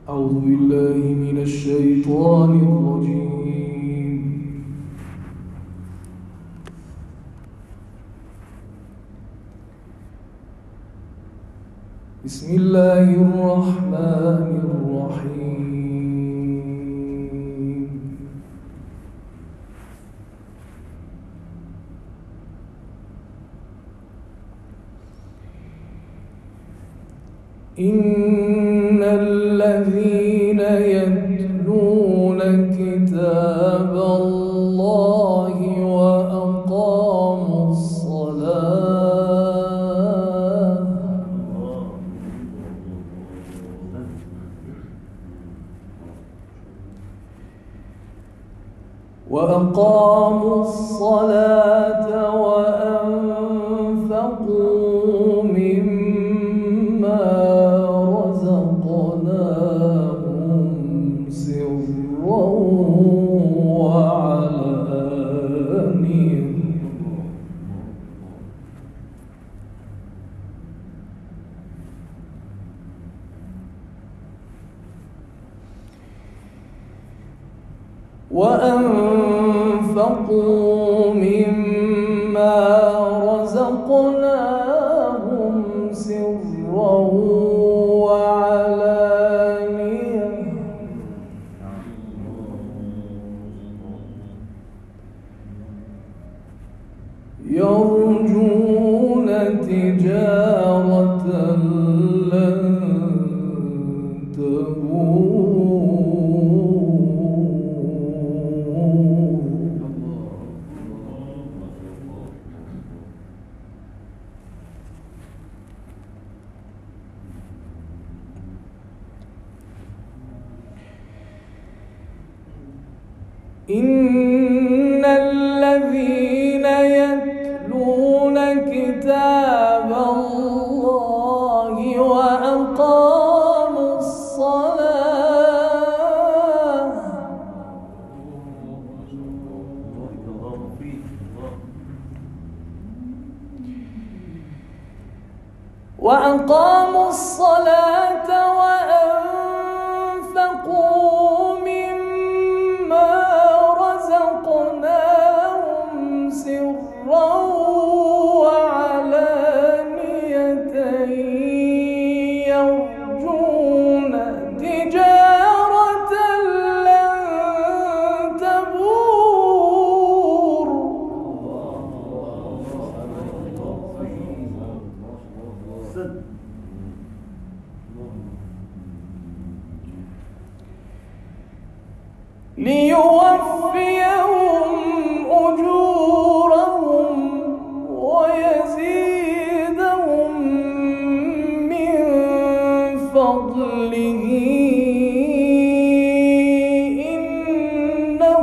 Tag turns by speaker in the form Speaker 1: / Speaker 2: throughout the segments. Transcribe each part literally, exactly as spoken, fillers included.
Speaker 1: أعوذ بالله من الشيطان الرجيم. بسم الله الرحمن الرحيم. إن الذين يتلون كتاب الله وأقاموا الصلاة وأقاموا الصلاة وأنفقوا مما رزقناهم سرا وعلانية وأنفقوا مما رزقناهم سرا وعلانية يرجون تجارة لن تبور. إن الذين يتلون كتاب الله وأقاموا الصلاة وأقاموا الصلاة وأنفقوا مما رزقناهم سرا وعلانية يرجون تجارة لن تبور. ليوفيهم أجورهم ويزيدهم من فضله إنه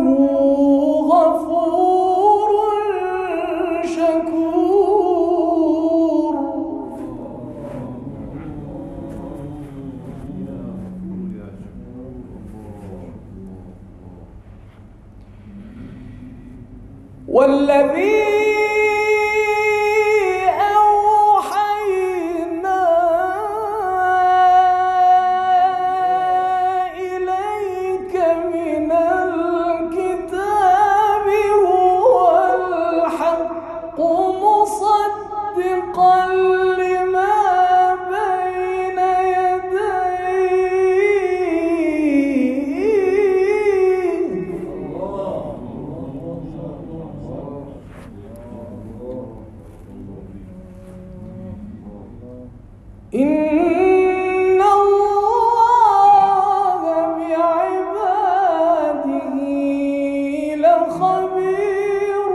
Speaker 1: غفور شكور. والذي أوحينا إليك من الكتاب هو الحق مصدقا لما بين إن الله بعباده لخبير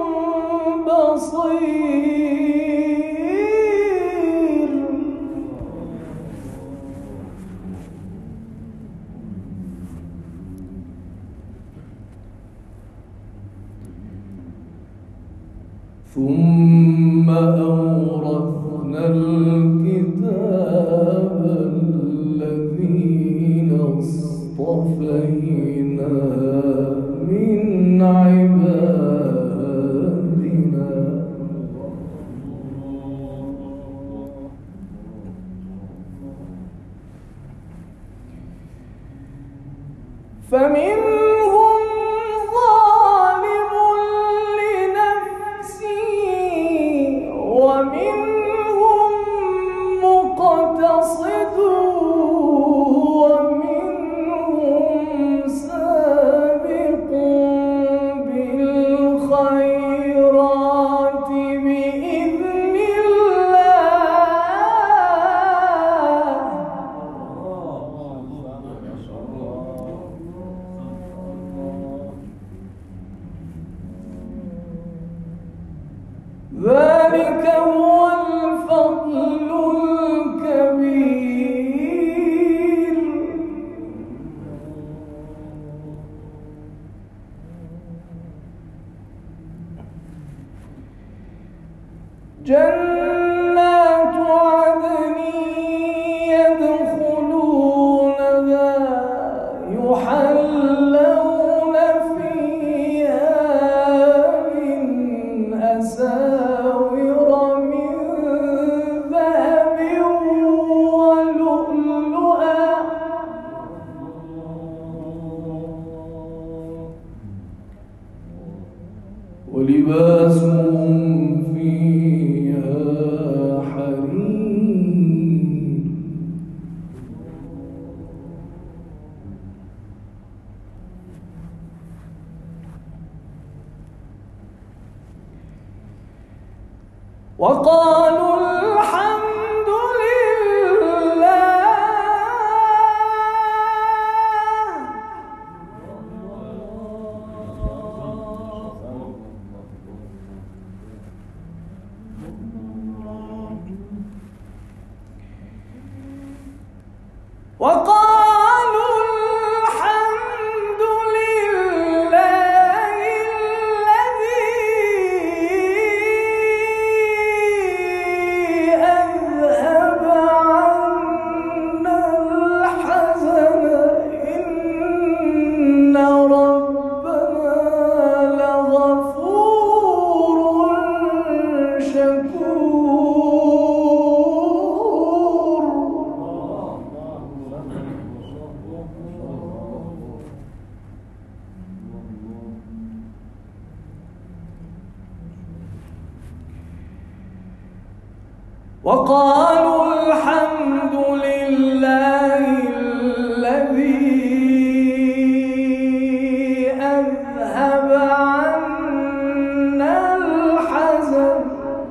Speaker 1: بصير. ثم أورثنا الكتاب الذين اصطفينا من عبادنا فمنهم ظالم لنفسه ومنهم مقتصد ومنهم سابق بالخيرات بإذن ذلك هو الفضل الكبير. جنات عدن يدخلونها يحلون فيها من أساور من ذهب ولؤلؤا ولباسهم فيها حرير. وقالوا الحمد لله وقالوا الحمد لله الذي أذهب عنا الحزن إن ربنا لغفور شكور. وقالوا الحمد لله الذي أذهب عنا الحزن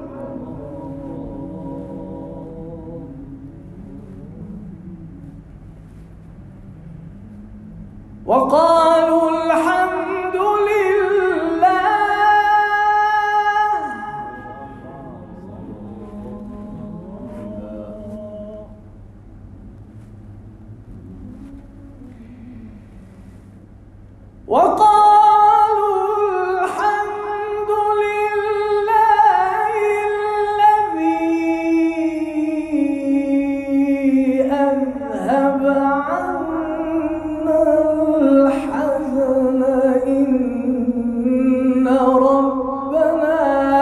Speaker 1: وقالوا الحمد لله وقالوا الحمد لله الذي أذهب عنا الحزن إن ربنا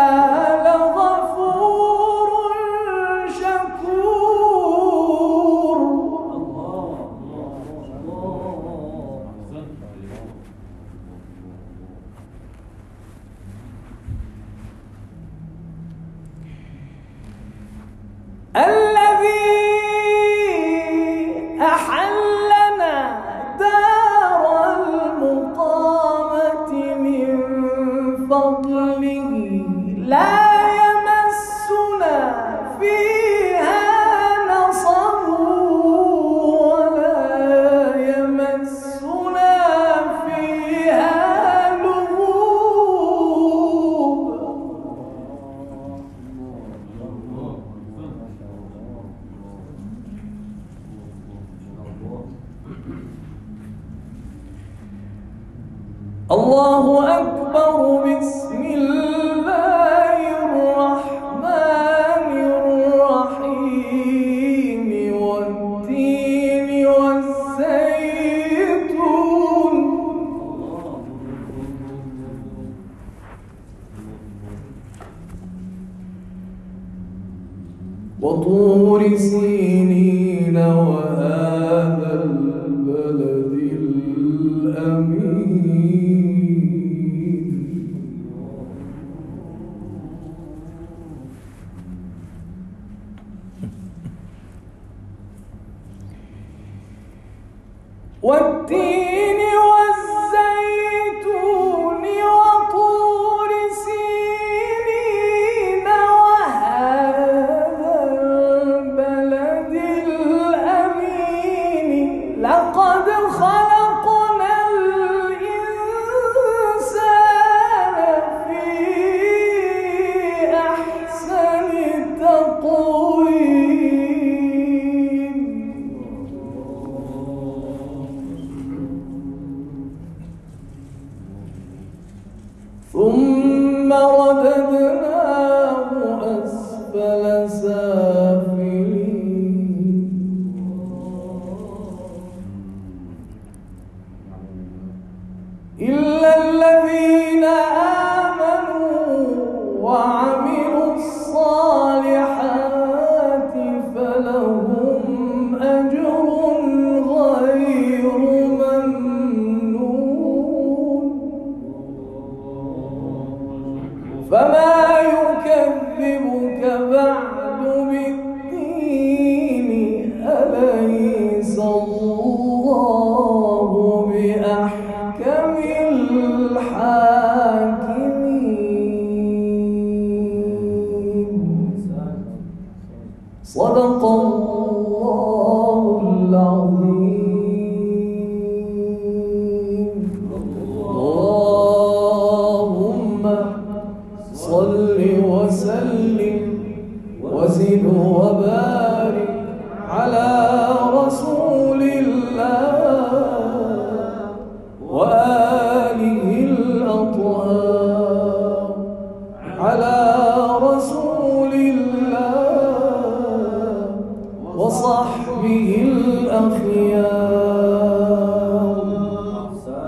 Speaker 1: لغفور شكور. الذي أحلنا دار المقامة من فضله لا يمسنا فيها نصب ولا يمسنا فيها لغوب. الله أكبر. بسم الله الرحمن الرحيم والتين والزيتون وطور سينين وهذا البلد الأمين. والتين والزيتون وطور سينين وهذا البلد الأمين لقد خلقنا الإنسان في أحسن تقويم ثم رددناه أسفل سافلين إلا الذين آمنوا وعملوا الصالحات فلهم أجر غير ممنون فما يكذبك بعد بالدين أليس الله بأحكم الحاكمين صدق الله العظيم اللهم صل وسلم وزد وبارك على رسول الله وآله الأطهار على رسول الله وصحبه الأخيار